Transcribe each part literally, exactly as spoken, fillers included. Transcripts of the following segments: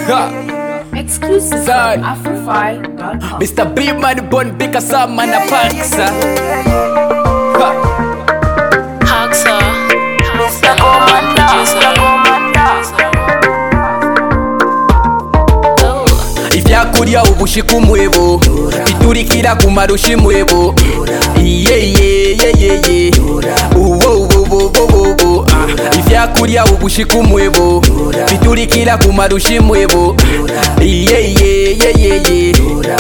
Exclusive from Afrofy dot com. Mister B man born bika sama na paksa. Haxa, Mister Producer. Ivyakurya ubushiku mwebo biturikira ku marushi mwebo. Iye ye ye ye ye. Uwo wo wo wo wo. Ivyakurya ubushiku mwebo biturikira ku marushi mwebo. Iye ye ye ye ye.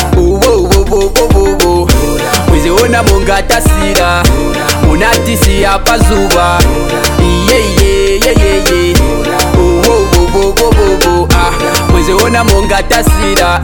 Uwo wo wo wo wo. Mweze ona mongata sira munatisi apazuba. Iye ye ye ye ye. Uwo wo wo wo wo. Mweze ona mongata sira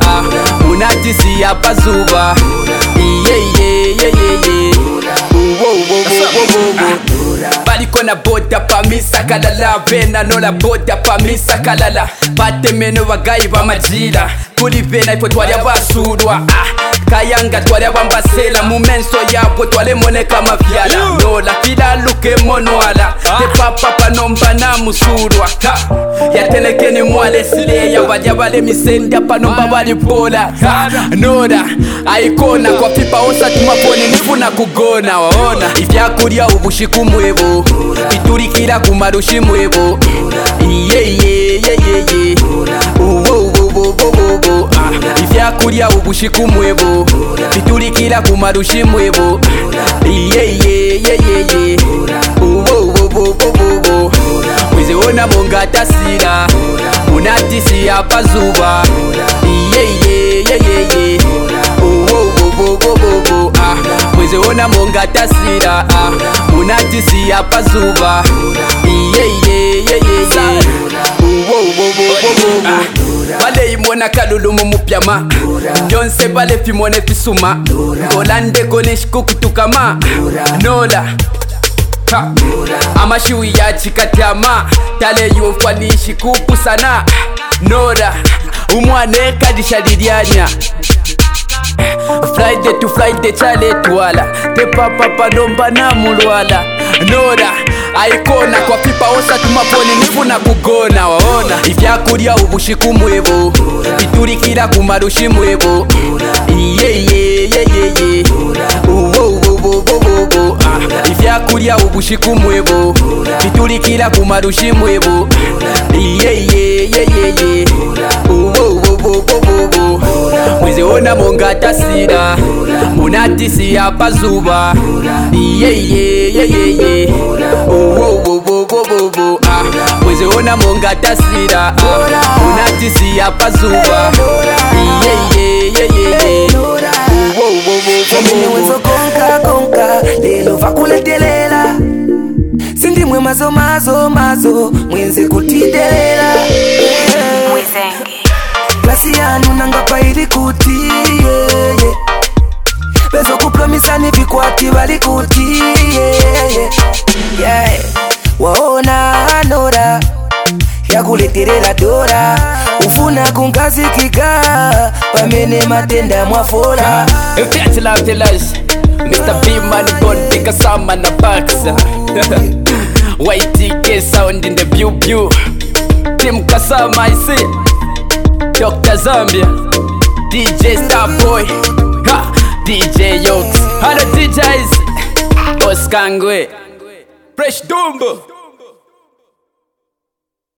munatisi apazuba. Iye ye ye ye ye. Uwo wo wo wo wo. Baliko na boda pa misakalala vena no la boda pa misakalala bate meno bagayi bamajira kuri vena ipo twali abasudwa ah kayanga twali abambasela mu menso yabo twale moneka mavyala no la kila luke monwala te papa panomba na musudwa ya telekeni mwale sile ya badia bale misenda panomba bali bola noda aikona kwa pipa osa tumaponi nifuna kugona waona ivyakurya ubushiku mwebo biturikira ku marushi mwebo. Iye ye ye ye ye. Uwo wo wo wo wo. Ivyakurya ubushiku mwebo biturikira ku marushi mwebo. Iye ye ye ye ye. Uwo wo wo wo wo. Mweze ona mongata sira munatisi apazuba. Iye ye ye ye ye. Uwo wo wo wo wo. Mweze ona mongata sira munatisi apazuba. Iye ye ye ye ye. Uwo wo wo wo. Bale imona kalulu mumupyama Yonse bale fimone fisuma Kolande konesh kukutukama Nola ha. Amashui ya chikatyama Tale yofanishi kupusana Nola umwane kadisha lidyanya Friday to Friday chale tuwala Te papa panomba na mulwala Nola aikona kwa pipa osa tumaponi nifuna kugona waona ivyakurya ubushiku mwebo biturikira ku marushi mwebo. Iye ye ye ye ye. Uwo wo wo wo wo. Ivyakurya ubushiku mwebo biturikira ku marushi mwebo. Iye ye ye ye ye. Uwo wo wo wo wo. Mweze ona mongata sira munatisi apazuba. Iye ye ye ye ye. Uwo wo wo wo wo. Mweze ona mongata sira munatisi apazuba. Iye ye ye ye ye. Uwo wo wo wo wo. Konka konka lelo vakuletelela sindi mwe mazo mazo mazo mwenze kutidelela Mwizenge klasi yanu nangapa ili kuti yeah, yeah. Bezo kupromisa ni vikwati wali kuti yeah, yeah. Yeah. Waona nora ya kuleterela dora ufuna kungazi kika pamene matenda mwafora. If you love the lies Mister B man born bika sama na paksa. Y T K sound in the view view. Tim Kasama I see Doctor Zambia D J Starboy ha D J Yoks Hello D Js Oskangwe Fresh Dumbo.